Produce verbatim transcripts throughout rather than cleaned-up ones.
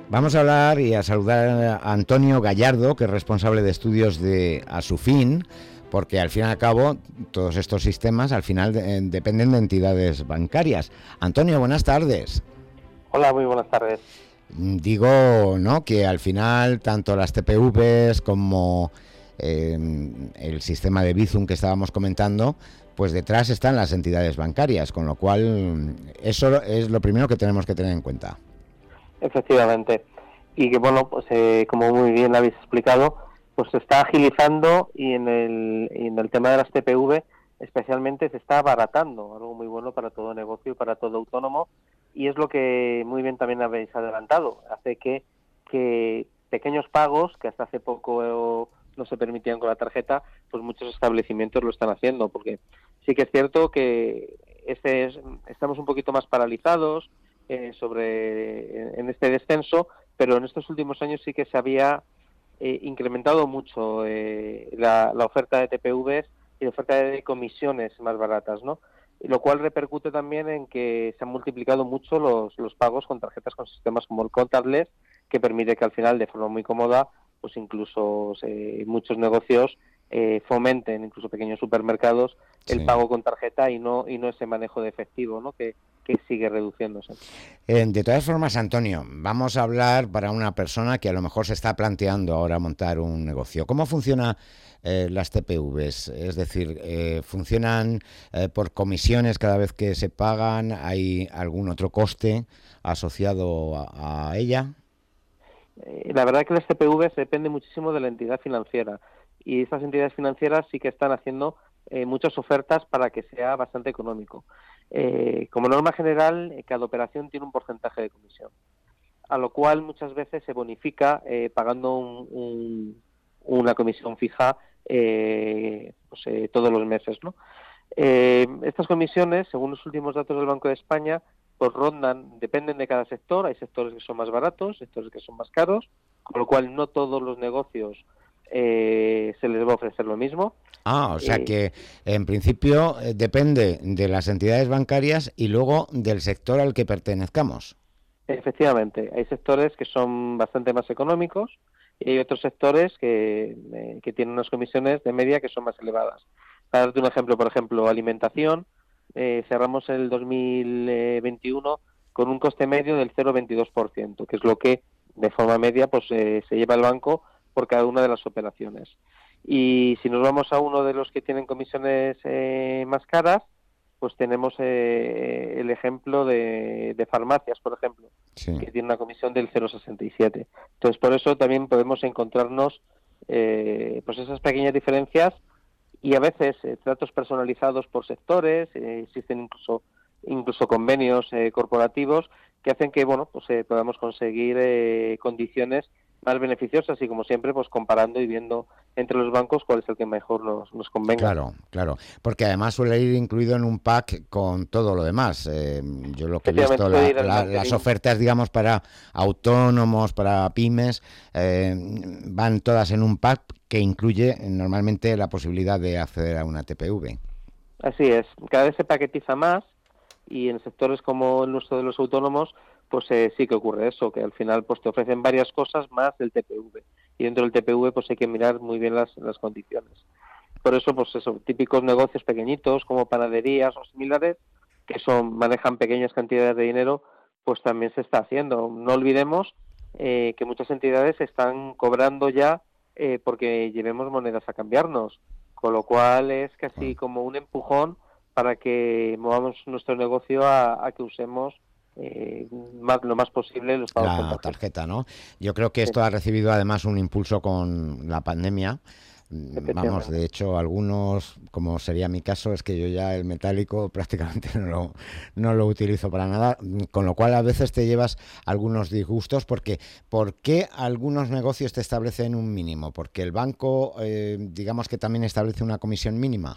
Vamos a hablar y a saludar a Antonio Gallardo, que es responsable de estudios de Asufin, porque al fin y al cabo todos estos sistemas al final de, dependen de entidades bancarias. Antonio, buenas tardes. Hola, muy buenas tardes. Digo, ¿no?, que al final tanto las T P Vs como eh, el sistema de Bizum que estábamos comentando, pues detrás están las entidades bancarias, con lo cual eso es lo primero que tenemos que tener en cuenta. Efectivamente. Y que bueno, pues eh, como muy bien habéis explicado, pues se está agilizando y en el, y en el tema de las T P V especialmente se está abaratando, algo muy bueno para todo negocio y para todo autónomo, y es lo que muy bien también habéis adelantado, hace que, que pequeños pagos que hasta hace poco no se permitían con la tarjeta, pues muchos establecimientos lo están haciendo, porque sí que es cierto que este es, estamos un poquito más paralizados eh, sobre en este descenso, pero en estos últimos años sí que se había eh, incrementado mucho eh, la, la oferta de T P Vs y la oferta de comisiones más baratas, ¿no? Lo cual repercute también en que se han multiplicado mucho los, los pagos con tarjetas con sistemas como el contactless, que permite que al final, de forma muy cómoda, pues incluso eh, muchos negocios eh, fomenten, incluso pequeños supermercados, el Sí. pago con tarjeta y no y no ese manejo de efectivo, ¿no?, que, que sigue reduciéndose. Eh, de todas formas, Antonio, vamos a hablar para una persona que a lo mejor se está planteando ahora montar un negocio. ¿Cómo funciona eh, las T P Vs? Es decir, eh, ¿funcionan eh, por comisiones cada vez que se pagan? ¿Hay algún otro coste asociado a, a ella? Eh, la verdad que las T P Vs depende muchísimo de la entidad financiera, y estas entidades financieras sí que están haciendo eh, muchas ofertas para que sea bastante económico. Eh, como norma general, eh, cada operación tiene un porcentaje de comisión, a lo cual muchas veces se bonifica eh, pagando un, un, una comisión fija eh, pues, eh, todos los meses, ¿no? Eh, estas comisiones, según los últimos datos del Banco de España, pues rondan, dependen de cada sector. Hay sectores que son más baratos, sectores que son más caros, con lo cual no todos los negocios eh, se les va a ofrecer lo mismo. Ah, o sea Eh, que en principio eh, depende de las entidades bancarias y luego del sector al que pertenezcamos. Efectivamente, hay sectores que son bastante más económicos y hay otros sectores que, eh, que tienen unas comisiones de media que son más elevadas. Para darte un ejemplo, por ejemplo, alimentación, eh, cerramos el dos mil veintiuno con un coste medio del cero coma veintidós por ciento, que es lo que de forma media pues eh, se lleva el banco por cada una de las operaciones. Y si nos vamos a uno de los que tienen comisiones eh, más caras, pues tenemos eh, el ejemplo de, de farmacias, por ejemplo, Sí. que tiene una comisión del cero coma sesenta y siete. Entonces, por eso también podemos encontrarnos eh, pues esas pequeñas diferencias y a veces eh, tratos personalizados por sectores. Eh, existen incluso incluso convenios eh, corporativos que hacen que bueno pues eh, podamos conseguir eh, condiciones más beneficiosas, y como siempre pues comparando y viendo entre los bancos cuál es el que mejor nos, nos convenga. Claro, claro, porque además suele ir incluido en un pack con todo lo demás. Eh, yo lo que he Efectivamente, visto, puede la, ir el la, las marketing. ofertas, digamos, para autónomos, para pymes, eh, van todas en un pack que incluye normalmente la posibilidad de acceder a una T P V. Así es, cada vez se paquetiza más, y en sectores como el nuestro de los autónomos, pues eh, sí que ocurre eso, que al final pues te ofrecen varias cosas más del T P V, y dentro del T P V pues hay que mirar muy bien las, las condiciones. Por eso, pues eso, típicos negocios pequeñitos como panaderías o similares, que son manejan pequeñas cantidades de dinero, pues también se está haciendo. No olvidemos eh, que muchas entidades están cobrando ya eh, porque llevemos monedas a cambiarnos, con lo cual es casi como un empujón para que movamos nuestro negocio a, a que usemos eh, más, lo más posible los pagos con La tarjeta. tarjeta, ¿no? Yo creo que Sí, esto ha recibido además un impulso con la pandemia. Vamos, efectivamente. de hecho, algunos, como sería mi caso, es que yo ya el metálico prácticamente no lo, no lo utilizo para nada, con lo cual a veces te llevas algunos disgustos porque ¿por qué algunos negocios te establecen un mínimo? Porque el banco, eh, digamos que también establece una comisión mínima.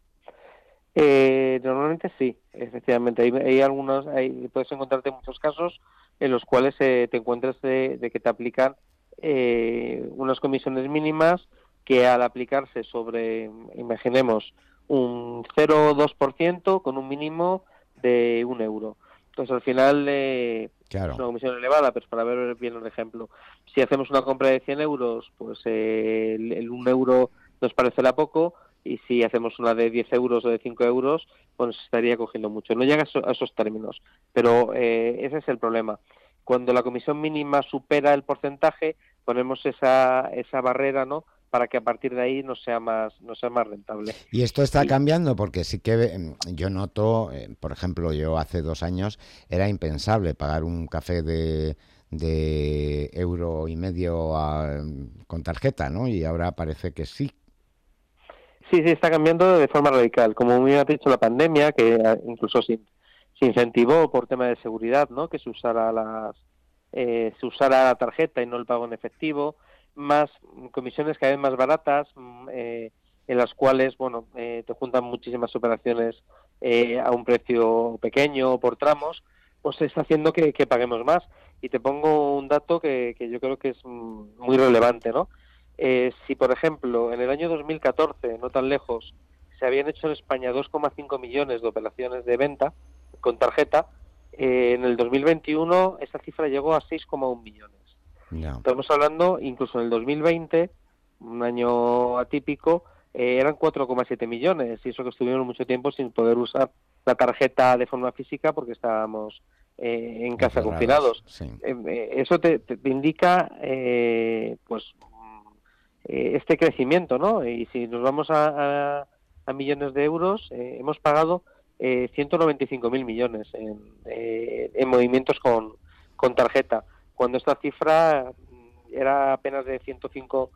Eh, normalmente sí, efectivamente. Hay, hay algunos, hay, puedes encontrarte muchos casos en los cuales eh, te encuentras de, de que te aplican eh, unas comisiones mínimas que al aplicarse sobre, imaginemos, un cero coma dos por ciento con un mínimo de un euro. Entonces, al final, eh, Claro. es una comisión elevada, pero para ver bien el ejemplo. Si hacemos una compra de cien euros, pues eh, el, el un euro nos parecerá poco, y si hacemos una de diez euros o de cinco euros, pues estaría cogiendo mucho. No llega a, eso, a esos términos, pero eh, ese es el problema. Cuando la comisión mínima supera el porcentaje, ponemos esa, esa barrera, ¿no?, para que a partir de ahí no sea más no sea más rentable. Y esto está Y, cambiando porque sí que eh, yo noto, eh, por ejemplo, yo hace dos años era impensable pagar un café de, de euro y medio a- con tarjeta, ¿no? Y ahora parece que sí. Sí, sí, está cambiando de forma radical. Como muy bien ha dicho la pandemia, que ah, incluso se, se incentivó por tema de seguridad, ¿no?, que se usara las eh, se usara la tarjeta y no el pago en efectivo, más comisiones cada vez más baratas, mm, eh, en las cuales, bueno, eh, te juntan muchísimas operaciones eh, a un precio pequeño por tramos, pues está haciendo que, que paguemos más. Y te pongo un dato que, que yo creo que es mm, muy relevante, ¿no? Eh, si, por ejemplo, en el año dos mil catorce, no tan lejos, se habían hecho en España dos coma cinco millones de operaciones de venta con tarjeta, eh, en el dos mil veintiuno esa cifra llegó a seis coma uno millones. No, Estamos hablando, incluso en el dos mil veinte, un año atípico, eh, eran cuatro coma siete millones, y eso que estuvieron mucho tiempo sin poder usar la tarjeta de forma física porque estábamos eh, en casa encerrados, confinados. sí. Eh, eh, eso te, te- te indica, eh, pues, mm, eh, este crecimiento, ¿no? Y si nos vamos a, a- a millones de euros, eh, hemos pagado eh, ciento noventa y cinco mil millones en, eh, en movimientos con, con tarjeta, cuando esta cifra mm, era apenas de ciento cinco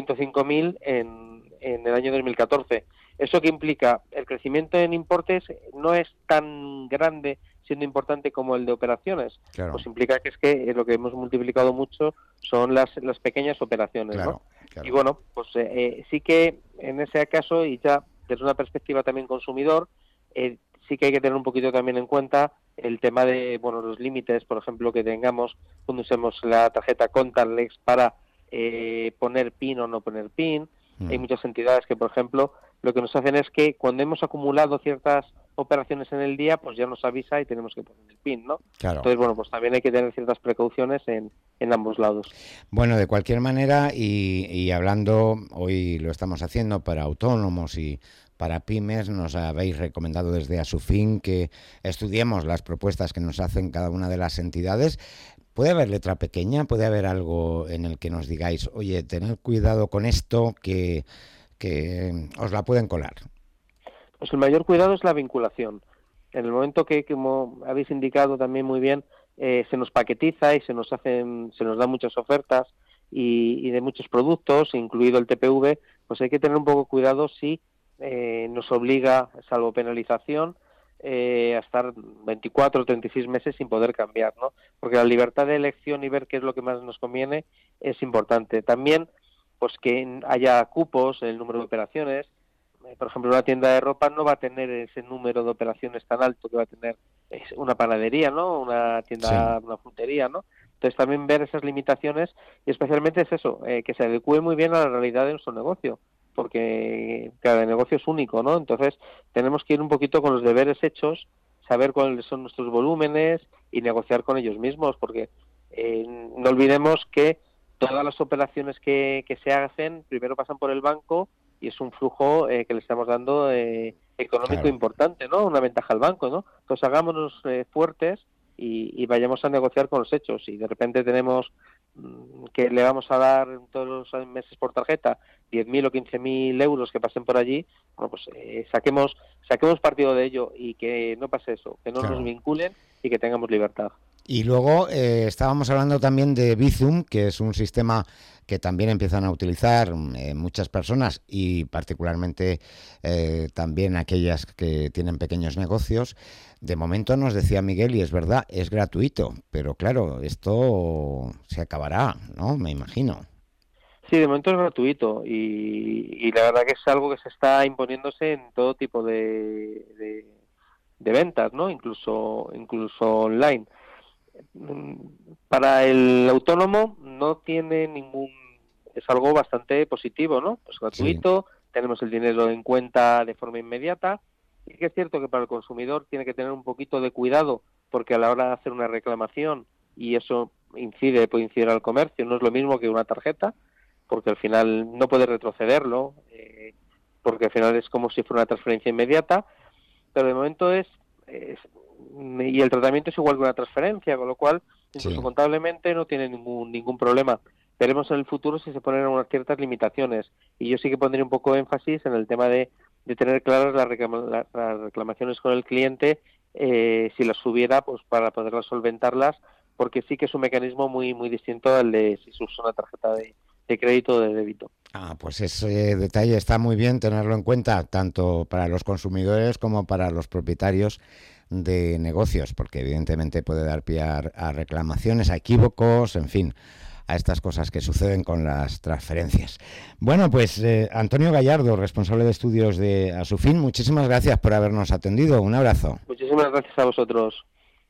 mil en, en el año dos mil catorce. ¿Eso qué implica? El crecimiento en importes no es tan grande, siendo importante, como el de operaciones. Claro, Pues implica que es que lo que hemos multiplicado mucho son las, las pequeñas operaciones, ¿no? claro, Y claro. bueno, pues eh, eh, sí que en ese caso, y ya desde una perspectiva también consumidor, eh, sí que hay que tener un poquito también en cuenta el tema de, bueno, los límites, por ejemplo, que tengamos cuando usemos la tarjeta contactless para eh, poner PIN o no poner PIN. Hay Mm, muchas entidades que, por ejemplo, lo que nos hacen es que cuando hemos acumulado ciertas operaciones en el día, pues ya nos avisa y tenemos que poner el PIN, ¿no? claro. Entonces, bueno, pues también hay que tener ciertas precauciones en, en ambos lados. Bueno, de cualquier manera, y, y hablando, hoy lo estamos haciendo para autónomos y para pymes, nos habéis recomendado desde Asufin que estudiemos las propuestas que nos hacen cada una de las entidades. ¿Puede haber letra pequeña? ¿Puede haber algo en el que nos digáis, oye, tened cuidado con esto, que, que os la pueden colar? Pues el mayor cuidado es la vinculación. En el momento que, como habéis indicado también muy bien, eh, se nos paquetiza y se nos hacen, se nos dan muchas ofertas y, y de muchos productos, incluido el T P V, pues hay que tener un poco cuidado si eh, nos obliga, salvo penalización, eh, a estar veinticuatro o treinta y seis meses sin poder cambiar, ¿no? Porque la libertad de elección y ver qué es lo que más nos conviene es importante. También, pues que haya cupos en el número de operaciones. Por ejemplo, una tienda de ropa no va a tener ese número de operaciones tan alto que va a tener una panadería, ¿no? Una Sí, tienda, una frutería, ¿no? Entonces también ver esas limitaciones, y especialmente es eso, eh, que se adecue muy bien a la realidad de nuestro negocio, porque cada negocio es único, ¿no? Entonces tenemos que ir un poquito con los deberes hechos, saber cuáles son nuestros volúmenes y negociar con ellos mismos, porque eh, no olvidemos que todas las operaciones que, que se hacen primero pasan por el banco, y es un flujo eh, que le estamos dando eh, económico claro. importante, ¿no? Una ventaja al banco, ¿no? Entonces hagámonos eh, fuertes y, y vayamos a negociar con los hechos. Y de repente tenemos mmm, que le vamos a dar todos los meses por tarjeta diez mil o quince mil euros que pasen por allí, bueno, pues eh, saquemos saquemos partido de ello, y que no pase eso, que no nos Claro. vinculen y que tengamos libertad. Y luego eh, estábamos hablando también de Bizum, que es un sistema que también empiezan a utilizar eh, muchas personas y particularmente eh, también aquellas que tienen pequeños negocios. De momento nos decía Miguel, y es verdad, es gratuito, pero claro, esto se acabará, ¿no? Me imagino. Sí, de momento es gratuito, y, y la verdad que es algo que se está imponiéndose en todo tipo de, de, de ventas, ¿no? Incluso, incluso online. Mm, Para el autónomo no tiene ningún, es algo bastante positivo, ¿no? Es Sí, gratuito, tenemos el dinero en cuenta de forma inmediata, y que es cierto que para el consumidor tiene que tener un poquito de cuidado porque a la hora de hacer una reclamación, y eso incide, puede incidir al comercio, no es lo mismo que una tarjeta, porque al final no puede retrocederlo, eh, porque al final es como si fuera una transferencia inmediata, pero de momento es, es y el tratamiento es igual que una transferencia, con lo cual incluso Sí. contablemente no tiene ningún ningún problema. Veremos en el futuro si se ponen unas ciertas limitaciones, y yo sí que pondría un poco de énfasis en el tema de, de tener claras las, reclama, las reclamaciones con el cliente, eh, si las hubiera, pues para poderlas solventarlas, porque sí que es un mecanismo muy muy distinto al de si se usa una tarjeta de, de crédito o de débito. Ah, pues ese detalle está muy bien tenerlo en cuenta, tanto para los consumidores como para los propietarios de negocios, porque evidentemente puede dar pie a, a reclamaciones, a equívocos, en fin, a estas cosas que suceden con las transferencias. Bueno, pues eh, Antonio Gallardo, responsable de estudios de Asufin, muchísimas gracias por habernos atendido. Un abrazo. Muchísimas gracias a vosotros.